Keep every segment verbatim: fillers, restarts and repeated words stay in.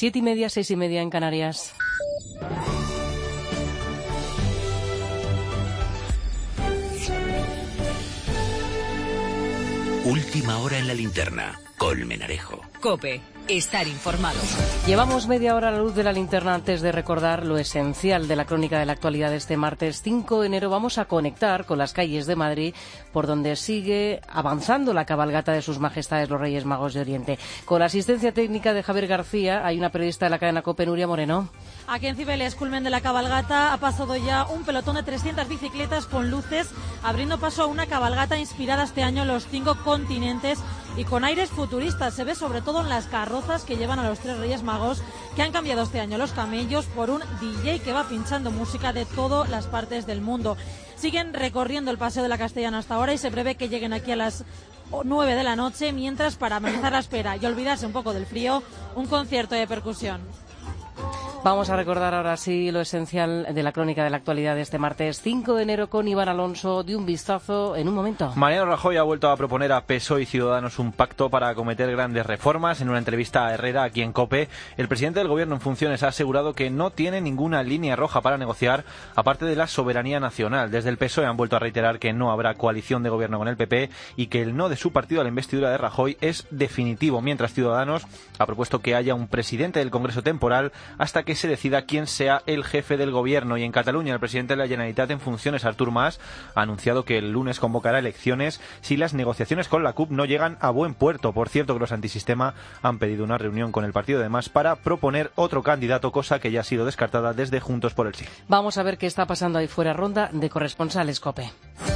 Siete y media, seis y media en Canarias. Última hora en la linterna. Colmenarejo. COPE. Estar informado. Llevamos media hora a la luz de la linterna antes de recordar lo esencial de la crónica de la actualidad de este martes cinco de enero. Vamos a conectar con las calles de Madrid, por donde sigue avanzando la cabalgata de sus majestades los Reyes Magos de Oriente. Con la asistencia técnica de Javier García, hay una periodista de la cadena COPE, Nuria Moreno. Aquí en Cibeles, culmen de la cabalgata, ha pasado ya un pelotón de trescientas bicicletas con luces, abriendo paso a una cabalgata inspirada este año en los cinco continentes y con aires futuristas. Se ve sobre todo en las carrozas que llevan a los tres Reyes Magos, que han cambiado este año los camellos por un D J que va pinchando música de todas las partes del mundo. Siguen recorriendo el Paseo de la Castellana hasta ahora y se prevé que lleguen aquí a las nueve de la noche, mientras, para amenizar la espera y olvidarse un poco del frío, un concierto de percusión. Vamos a recordar ahora sí lo esencial de la crónica de la actualidad de este martes cinco de enero con Iván Alonso. De un vistazo en un momento. Mariano Rajoy ha vuelto a proponer a P S O E y Ciudadanos un pacto para acometer grandes reformas. En una entrevista a Herrera, aquí en COPE, el presidente del Gobierno en funciones ha asegurado que no tiene ninguna línea roja para negociar, aparte de la soberanía nacional. Desde el P S O E han vuelto a reiterar que no habrá coalición de gobierno con el P P y que el no de su partido a la investidura de Rajoy es definitivo, mientras Ciudadanos ha propuesto que haya un presidente del Congreso temporal hasta que se decida quién sea el jefe del gobierno. Y en Cataluña, el presidente de la Generalitat en funciones, Artur Mas, ha anunciado que el lunes convocará elecciones si las negociaciones con la C U P no llegan a buen puerto. Por cierto, que los antisistema han pedido una reunión con el partido de Mas para proponer otro candidato, cosa que ya ha sido descartada desde Juntos por el Sí. Vamos a ver qué está pasando ahí fuera. Ronda de corresponsales COPE.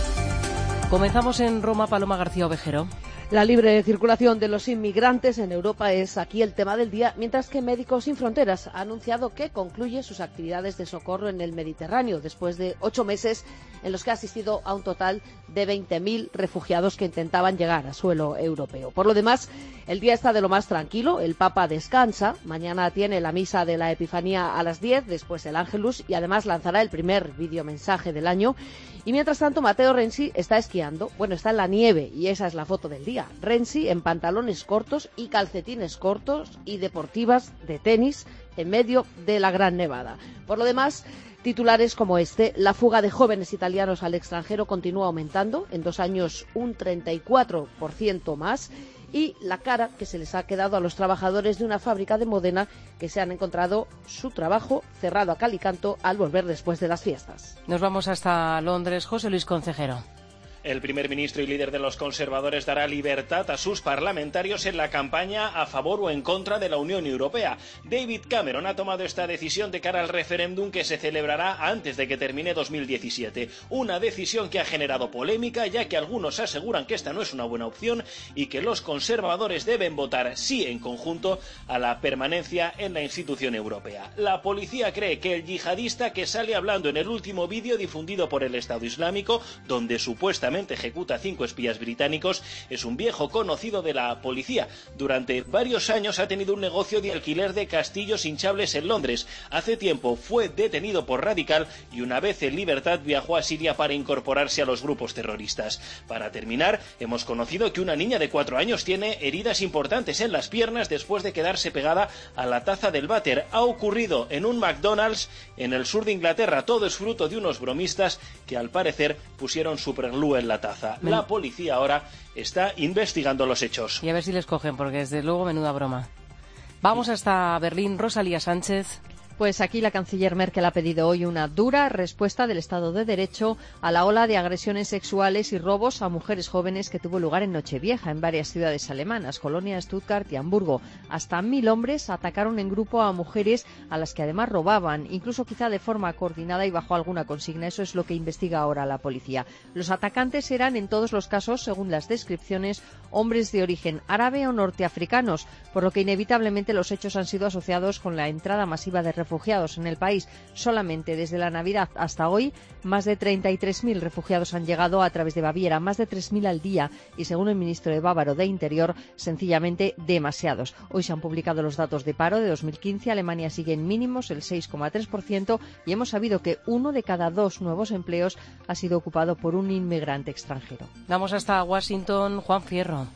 Comenzamos en Roma. Paloma García Ovejero. La libre circulación de los inmigrantes en Europa es aquí el tema del día, mientras que Médicos Sin Fronteras ha anunciado que concluye sus actividades de socorro en el Mediterráneo después de ocho meses en los que ha asistido a un total de veinte mil refugiados que intentaban llegar a suelo europeo. Por lo demás, el día está de lo más tranquilo. El Papa descansa. Mañana tiene la misa de la Epifanía a las diez, después el Ángelus y además lanzará el primer videomensaje del año. Y mientras tanto, Matteo Renzi está esquiando. Bueno, está en la nieve y esa es la foto del día. Renzi en pantalones cortos y calcetines cortos y deportivas de tenis en medio de la Gran Nevada. Por lo demás, titulares como este: la fuga de jóvenes italianos al extranjero continúa aumentando, en dos años un treinta y cuatro por ciento más, y la cara que se les ha quedado a los trabajadores de una fábrica de Módena que se han encontrado su trabajo cerrado a cal y canto al volver después de las fiestas. Nos vamos hasta Londres. José Luis Concejero. El primer ministro y líder de los conservadores dará libertad a sus parlamentarios en la campaña a favor o en contra de la Unión Europea. David Cameron ha tomado esta decisión de cara al referéndum que se celebrará antes de que termine dos mil diecisiete. Una decisión que ha generado polémica, ya que algunos aseguran que esta no es una buena opción y que los conservadores deben votar sí en conjunto a la permanencia en la institución europea. La policía cree que el yihadista que sale hablando en el último vídeo difundido por el Estado Islámico, donde supuestamente ejecuta a cinco espías británicos, es un viejo conocido de la policía. Durante varios años ha tenido un negocio de alquiler de castillos hinchables en Londres. Hace tiempo fue detenido por radical y una vez en libertad viajó a Siria para incorporarse a los grupos terroristas. Para terminar, hemos conocido que una niña de cuatro años tiene heridas importantes en las piernas después de quedarse pegada a la taza del váter. Ha ocurrido en un McDonald's en el sur de Inglaterra. Todo es fruto de unos bromistas que al parecer pusieron superglue en la taza. La policía ahora está investigando los hechos. Y a ver si les cogen, porque desde luego menuda broma. Vamos hasta Berlín. Rosalía Sánchez. Pues aquí la canciller Merkel ha pedido hoy una dura respuesta del Estado de Derecho a la ola de agresiones sexuales y robos a mujeres jóvenes que tuvo lugar en Nochevieja en varias ciudades alemanas, Colonia, Stuttgart y Hamburgo. Hasta mil hombres atacaron en grupo a mujeres a las que además robaban, incluso quizá de forma coordinada y bajo alguna consigna. Eso es lo que investiga ahora la policía. Los atacantes eran en todos los casos, según las descripciones, hombres de origen árabe o norteafricanos, por lo que inevitablemente los hechos han sido asociados con la entrada masiva de refugiados refugiados en el país. Solamente desde la Navidad hasta hoy, más de treinta y tres mil refugiados han llegado a través de Baviera, más de tres mil al día, y según el ministro de Bávaro de Interior, sencillamente demasiados. Hoy se han publicado los datos de paro de dos mil quince. Alemania sigue en mínimos, el seis coma tres por ciento, y hemos sabido que uno de cada dos nuevos empleos ha sido ocupado por un inmigrante extranjero. Vamos hasta Washington. Juan Fierro.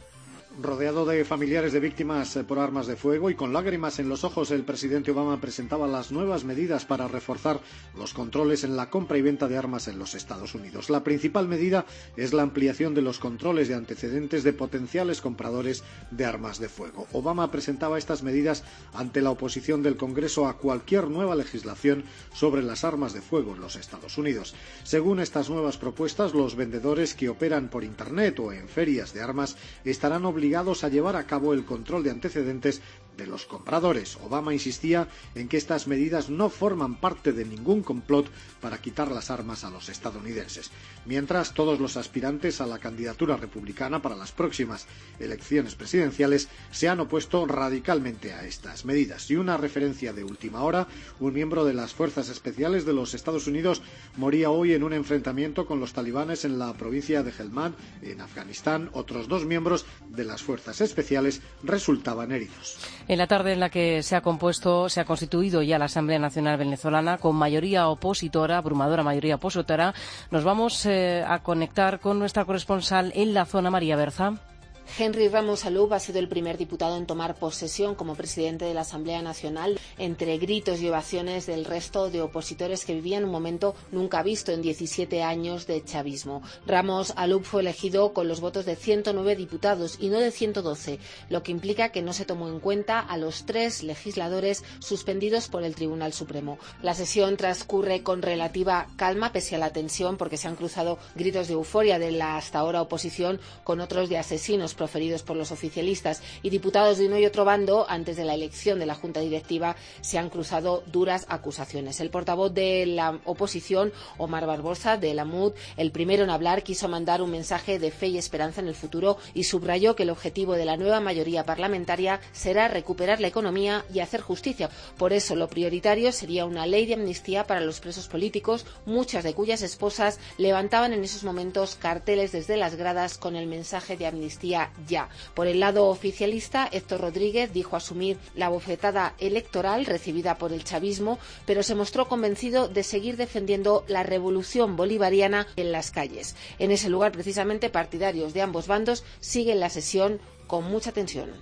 Rodeado de familiares de víctimas por armas de fuego y con lágrimas en los ojos, el presidente Obama presentaba las nuevas medidas para reforzar los controles en la compra y venta de armas en los Estados Unidos. La principal medida es la ampliación de los controles de antecedentes de potenciales compradores de armas de fuego. Obama presentaba estas medidas ante la oposición del Congreso a cualquier nueva legislación sobre las armas de fuego en los Estados Unidos. Según estas nuevas propuestas, los vendedores que operan por Internet o en ferias de armas estarán obligados obligados a llevar a cabo el control de antecedentes de los compradores. Obama insistía en que estas medidas no forman parte de ningún complot para quitar las armas a los estadounidenses. Mientras, todos los aspirantes a la candidatura republicana para las próximas elecciones presidenciales se han opuesto radicalmente a estas medidas. Y una referencia de última hora: un miembro de las Fuerzas Especiales de los Estados Unidos moría hoy en un enfrentamiento con los talibanes en la provincia de Helmand, en Afganistán. Otros dos miembros de las Fuerzas Especiales resultaban heridos. En la tarde en la que se ha compuesto, se ha constituido ya la Asamblea Nacional Venezolana con mayoría opositora, abrumadora mayoría opositora, nos vamos eh, a conectar con nuestra corresponsal en la zona, María Berza. Henry Ramos Alub ha sido el primer diputado en tomar posesión como presidente de la Asamblea Nacional, entre gritos y ovaciones del resto de opositores que vivían un momento nunca visto en diecisiete años de chavismo. Ramos Alub fue elegido con los votos de ciento nueve diputados y no de ciento doce, lo que implica que no se tomó en cuenta a los tres legisladores suspendidos por el Tribunal Supremo. La sesión transcurre con relativa calma pese a la tensión, porque se han cruzado gritos de euforia de la hasta ahora oposición con otros de asesinos proferidos por los oficialistas, y diputados de uno y otro bando, antes de la elección de la Junta Directiva, se han cruzado duras acusaciones. El portavoz de la oposición, Omar Barbosa, de la M U D, el primero en hablar, quiso mandar un mensaje de fe y esperanza en el futuro y subrayó que el objetivo de la nueva mayoría parlamentaria será recuperar la economía y hacer justicia. Por eso, lo prioritario sería una ley de amnistía para los presos políticos, muchas de cuyas esposas levantaban en esos momentos carteles desde las gradas con el mensaje de amnistía ya. Por el lado oficialista, Héctor Rodríguez dijo asumir la bofetada electoral recibida por el chavismo, pero se mostró convencido de seguir defendiendo la revolución bolivariana en las calles. En ese lugar, precisamente, partidarios de ambos bandos siguen la sesión con mucha tensión.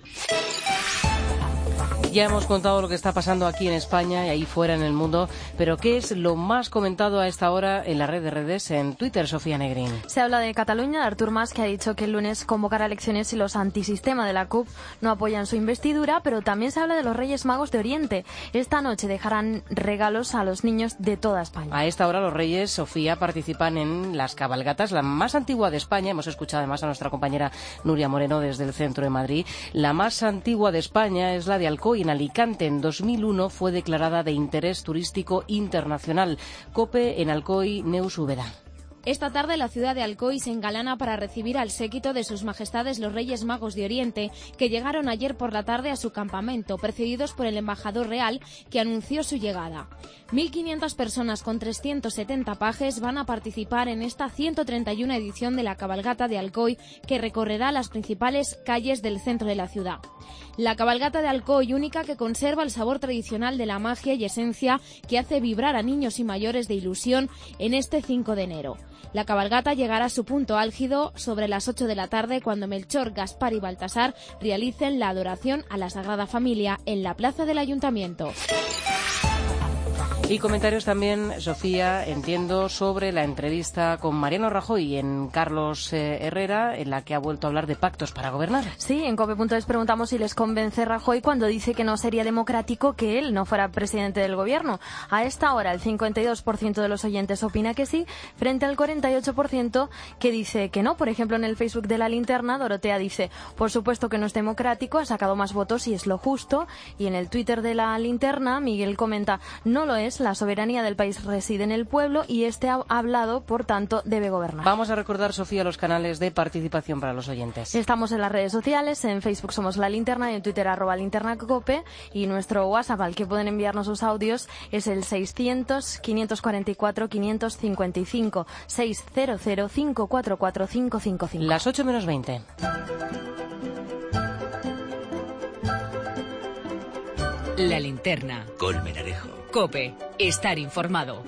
Ya hemos contado lo que está pasando aquí en España y ahí fuera en el mundo, pero ¿qué es lo más comentado a esta hora en la red de redes, en Twitter, Sofía Negrín? Se habla de Cataluña, de Artur Mas, que ha dicho que el lunes convocará elecciones y los antisistema de la C U P no apoyan su investidura, pero también se habla de los Reyes Magos de Oriente. Esta noche dejarán regalos a los niños de toda España. A esta hora los Reyes, Sofía, participan en las cabalgatas, la más antigua de España. Hemos escuchado además a nuestra compañera Nuria Moreno desde el centro de Madrid. La más antigua de España es la de Alcoy, en Alicante. En dos mil uno fue declarada de interés turístico internacional. COPE en Alcoy, Neus Úbeda. Esta tarde la ciudad de Alcoy se engalana para recibir al séquito de sus majestades los Reyes Magos de Oriente, que llegaron ayer por la tarde a su campamento, precedidos por el embajador real, que anunció su llegada. mil quinientas personas con trescientos setenta pajes van a participar en esta ciento treinta y una edición de la cabalgata de Alcoy, que recorrerá las principales calles del centro de la ciudad. La cabalgata de Alcoy, única que conserva el sabor tradicional de la magia y esencia que hace vibrar a niños y mayores de ilusión en este cinco de enero. La cabalgata llegará a su punto álgido sobre las ocho de la tarde, cuando Melchor, Gaspar y Baltasar realicen la adoración a la Sagrada Familia en la plaza del Ayuntamiento. Y comentarios también, Sofía, entiendo, sobre la entrevista con Mariano Rajoy en Carlos eh, Herrera, en la que ha vuelto a hablar de pactos para gobernar. Sí, en cope punto es preguntamos si les convence Rajoy cuando dice que no sería democrático que él no fuera presidente del gobierno. A esta hora el cincuenta y dos por ciento de los oyentes opina que sí, frente al cuarenta y ocho por ciento que dice que no. Por ejemplo, en el Facebook de La Linterna, Dorotea dice: por supuesto que no es democrático, ha sacado más votos y es lo justo. Y en el Twitter de La Linterna, Miguel comenta: no lo es, la soberanía del país reside en el pueblo y este ha hablado, por tanto, debe gobernar. Vamos a recordar, Sofía, los canales de participación para los oyentes. Estamos en las redes sociales, en Facebook somos La Linterna y en Twitter arroba Linterna Cope, y nuestro WhatsApp al que pueden enviarnos sus audios es el seiscientos, quinientos cuarenta y cuatro, quinientos cincuenta y cinco, seiscientos, cinco cuatro cuatro, cinco cinco cinco. Las ocho menos veinte. La Linterna. Con Menarejo. COPE. Estar informado.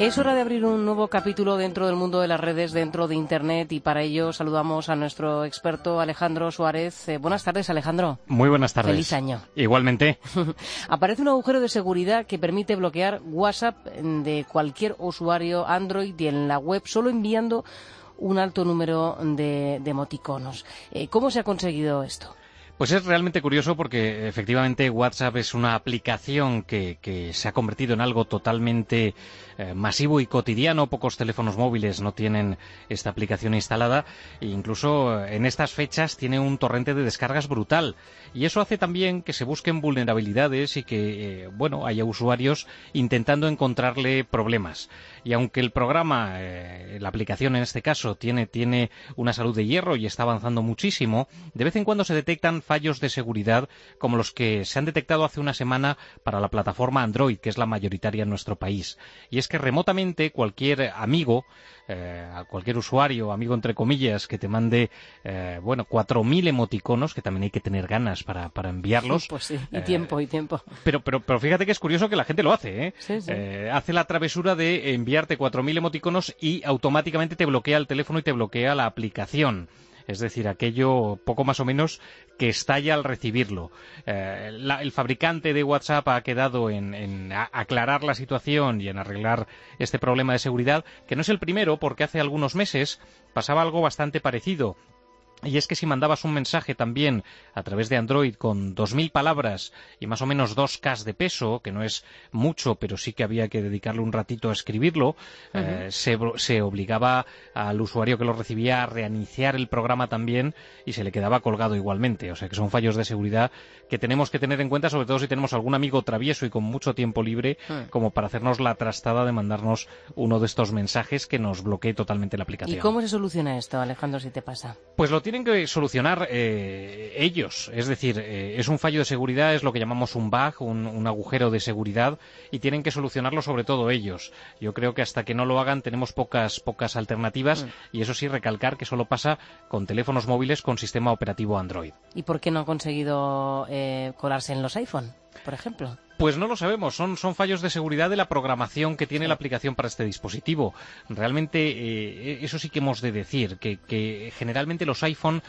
Es hora de abrir un nuevo capítulo dentro del mundo de las redes, dentro de Internet, y para ello saludamos a nuestro experto Alejandro Suárez. Eh, buenas tardes, Alejandro. Muy buenas tardes. Feliz año. Igualmente. Aparece un agujero de seguridad que permite bloquear WhatsApp de cualquier usuario Android y en la web solo enviando un alto número de, de emoticonos. Eh, ¿Cómo se ha conseguido esto? Pues es realmente curioso porque efectivamente WhatsApp es una aplicación que, que se ha convertido en algo totalmente eh, masivo y cotidiano. Pocos teléfonos móviles no tienen esta aplicación instalada e incluso en estas fechas tiene un torrente de descargas brutal. Y eso hace también que se busquen vulnerabilidades y que, eh, bueno, haya usuarios intentando encontrarle problemas. Y aunque el programa, eh, la aplicación en este caso, tiene, tiene una salud de hierro y está avanzando muchísimo, de vez en cuando se detectan fallos de seguridad como los que se han detectado hace una semana para la plataforma Android, que es la mayoritaria en nuestro país. Y es que remotamente cualquier amigo, eh, cualquier usuario, amigo entre comillas, que te mande, eh, bueno, cuatro mil emoticonos, que también hay que tener ganas para, para enviarlos. Pues sí, y eh, tiempo, y tiempo. Pero, pero, pero fíjate que es curioso que la gente lo hace, ¿eh? Sí, sí. Eh, hace la travesura de enviarte cuatro mil emoticonos y automáticamente te bloquea el teléfono y te bloquea la aplicación. Es decir, aquello poco más o menos que estalla al recibirlo. Eh, la, el fabricante de WhatsApp ha quedado en, en aclarar la situación y en arreglar este problema de seguridad, que no es el primero, porque hace algunos meses pasaba algo bastante parecido. Y es que si mandabas un mensaje también a través de Android con dos mil palabras y más o menos dos K de peso, que no es mucho, pero sí que había que dedicarle un ratito a escribirlo, uh-huh. eh, se, se obligaba al usuario que lo recibía a reiniciar el programa también y se le quedaba colgado igualmente. O sea que son fallos de seguridad que tenemos que tener en cuenta, sobre todo si tenemos algún amigo travieso y con mucho tiempo libre, uh-huh. como para hacernos la trastada de mandarnos uno de estos mensajes que nos bloquee totalmente la aplicación. ¿Y cómo se soluciona esto, Alejandro, si te pasa? Pues lo tienen que solucionar eh, ellos, es decir, eh, es un fallo de seguridad, es lo que llamamos un bug, un, un agujero de seguridad, y tienen que solucionarlo sobre todo ellos. Yo creo que hasta que no lo hagan tenemos pocas pocas alternativas, mm. y eso sí, recalcar que solo pasa con teléfonos móviles con sistema operativo Android. ¿Y por qué no han conseguido eh, colarse en los iPhone, por ejemplo? Pues no lo sabemos, son, son fallos de seguridad de la programación que tiene sí. la aplicación para este dispositivo. Realmente, eh, eso sí que hemos de decir, que, que generalmente los iPhone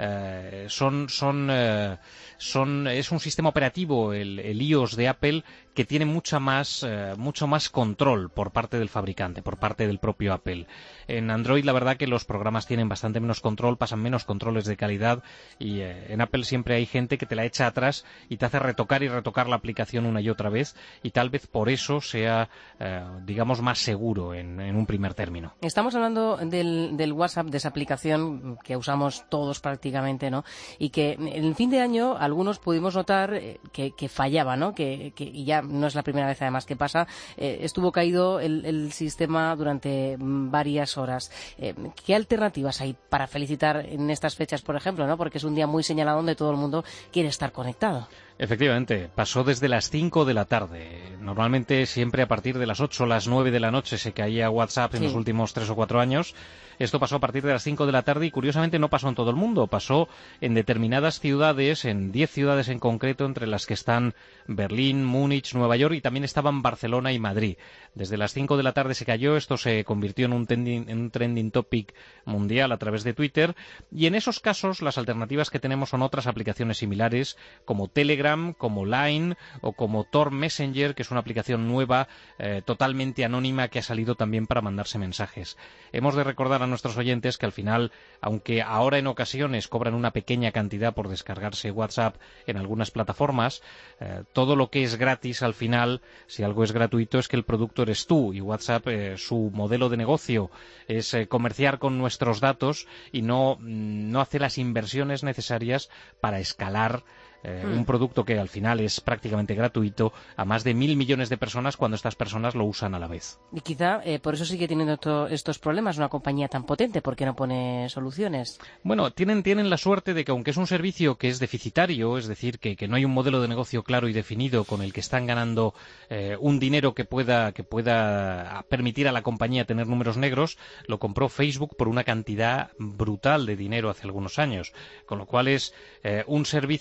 eh, son, son, eh, son, es un sistema operativo, el, el iOS de Apple, que tiene mucha más, eh, mucho más control por parte del fabricante, por parte del propio Apple. En Android, la verdad que los programas tienen bastante menos control, pasan menos controles de calidad, y eh, en Apple siempre hay gente que te la echa atrás y te hace retocar y retocar la aplicación una y otra vez, y tal vez por eso sea, eh, digamos, más seguro en, en un primer término. Estamos hablando del, del WhatsApp, de esa aplicación que usamos todos prácticamente, ¿no? Y que en el fin de año algunos pudimos notar que, que fallaba, ¿no? Que, que, y ya no es la primera vez además que pasa, eh, estuvo caído el, el sistema durante varias horas. Eh, ¿Qué alternativas hay para felicitar en estas fechas, por ejemplo, ¿no? Porque es un día muy señalado donde todo el mundo quiere estar conectado. Efectivamente, pasó desde las cinco de la tarde. Normalmente siempre a partir de las ocho o las nueve de la noche se caía WhatsApp en sí. los últimos tres o cuatro años. Esto pasó a partir de las cinco de la tarde y curiosamente no pasó en todo el mundo. Pasó en determinadas ciudades, en diez ciudades en concreto, entre las que están Berlín, Múnich, Nueva York, y también estaban Barcelona y Madrid. Desde las cinco de la tarde se cayó, esto se convirtió en un, trending, en un trending topic mundial a través de Twitter, y en esos casos las alternativas que tenemos son otras aplicaciones similares como Telegram, como Line o como Tor Messenger, que es una aplicación nueva, eh, totalmente anónima, que ha salido también para mandarse mensajes. Hemos de recordar a nuestros oyentes que al final, aunque ahora en ocasiones cobran una pequeña cantidad por descargarse WhatsApp en algunas plataformas, eh, todo lo que es gratis al final, si algo es gratuito, es que el producto eres tú, y WhatsApp, eh, su modelo de negocio es eh, comerciar con nuestros datos y no, no hace las inversiones necesarias para escalar Eh, mm. un producto que al final es prácticamente gratuito a más de mil millones de personas cuando estas personas lo usan a la vez. Y quizá eh, por eso sigue teniendo esto, estos problemas una compañía tan potente, porque no pone soluciones. Bueno, tienen, tienen la suerte de que aunque es un servicio que es deficitario, es decir, que, que no hay un modelo de negocio claro y definido con el que están ganando eh, un dinero que pueda, que pueda permitir a la compañía tener números negros, lo compró Facebook por una cantidad brutal de dinero hace algunos años, con lo cual es eh, un servicio que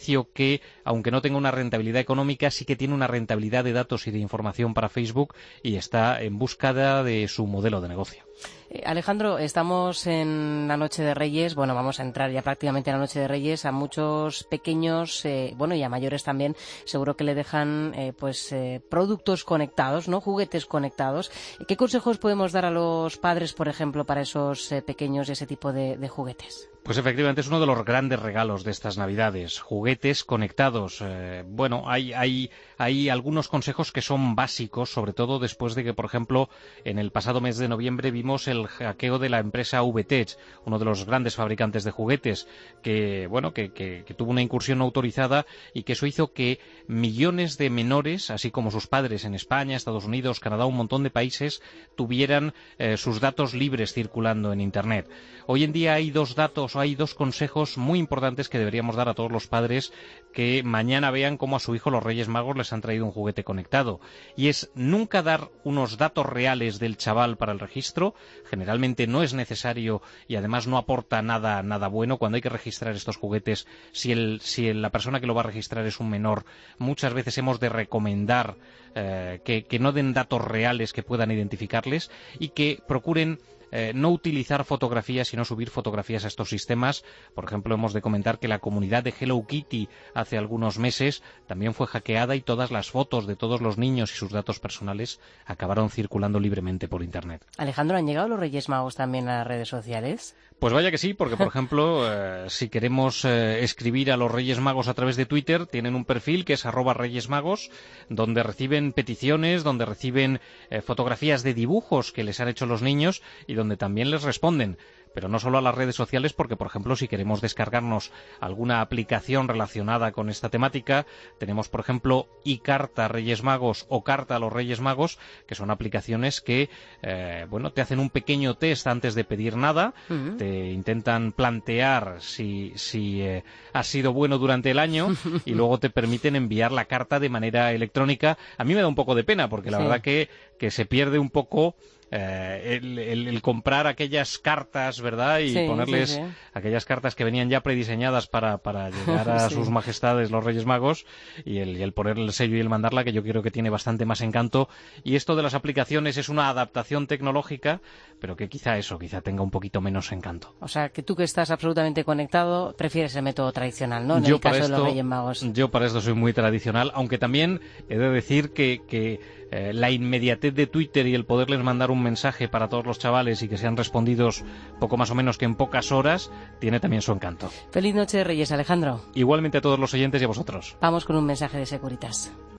que, aunque no tenga una rentabilidad económica, sí que tiene una rentabilidad de datos y de información para Facebook y está en búsqueda de su modelo de negocio. Eh, Alejandro, estamos en la Noche de Reyes, bueno, vamos a entrar ya prácticamente en la Noche de Reyes. A muchos pequeños, eh, bueno, y a mayores también, seguro que le dejan eh, pues eh, productos conectados, ¿no? Juguetes conectados. ¿Qué consejos podemos dar a los padres, por ejemplo, para esos eh, pequeños y ese tipo de, de juguetes? Pues efectivamente es uno de los grandes regalos de estas Navidades, juguetes conectados. Eh, bueno, hay, hay, hay algunos consejos que son básicos, sobre todo después de que, por ejemplo, en el pasado mes de noviembre vimos el hackeo de la empresa V T E C H, uno de los grandes fabricantes de juguetes, que, bueno, que, que, que tuvo una incursión no autorizada y que eso hizo que millones de menores, así como sus padres en España, Estados Unidos, Canadá, un montón de países, tuvieran eh, sus datos libres circulando en Internet. Hoy en día hay dos datos, o hay dos consejos muy importantes que deberíamos dar a todos los padres que mañana vean cómo a su hijo los Reyes Magos les han traído un juguete conectado. Y es nunca dar unos datos reales del chaval para el registro. Generalmente no es necesario y además no aporta nada, nada bueno cuando hay que registrar estos juguetes. Si, el, si el, la persona que lo va a registrar es un menor, muchas veces hemos de recomendar eh, que, que no den datos reales que puedan identificarles y que procuren Eh, no utilizar fotografías, sino subir fotografías a estos sistemas. Por ejemplo, hemos de comentar que la comunidad de Hello Kitty hace algunos meses también fue hackeada y todas las fotos de todos los niños y sus datos personales acabaron circulando libremente por Internet. Alejandro, ¿han llegado los Reyes Magos también a las redes sociales? Pues vaya que sí, porque por ejemplo, eh, si queremos eh, escribir a los Reyes Magos a través de Twitter, tienen un perfil que es arroba Reyes Magos, donde reciben peticiones, donde reciben eh, fotografías de dibujos que les han hecho los niños y donde también les responden. Pero no solo a las redes sociales, porque, por ejemplo, si queremos descargarnos alguna aplicación relacionada con esta temática, tenemos, por ejemplo, iCarta Reyes Magos o Carta a los Reyes Magos, que son aplicaciones que, eh, bueno, te hacen un pequeño test antes de pedir nada, uh-huh. te intentan plantear si, si eh, has sido bueno durante el año y luego te permiten enviar la carta de manera electrónica. A mí me da un poco de pena, porque la sí. verdad que, que se pierde un poco Eh, el, el, el comprar aquellas cartas, ¿verdad? Y sí, ponerles sí, sí. aquellas cartas que venían ya prediseñadas para, para llegar a sí. sus majestades los Reyes Magos y el, y el poner el sello y el mandarla, que yo creo que tiene bastante más encanto. Y esto de las aplicaciones es una adaptación tecnológica, pero que quizá eso, quizá tenga un poquito menos encanto. O sea, que tú que estás absolutamente conectado, prefieres el método tradicional, ¿no? En yo el caso esto, de los Reyes Magos. Yo para esto soy muy tradicional, aunque también he de decir que, que eh, la inmediatez de Twitter y el poderles mandar un mensaje para todos los chavales y que sean respondidos poco más o menos que en pocas horas, tiene también su encanto. Feliz Noche de Reyes, Alejandro. Igualmente a todos los oyentes y a vosotros. Vamos con un mensaje de Securitas.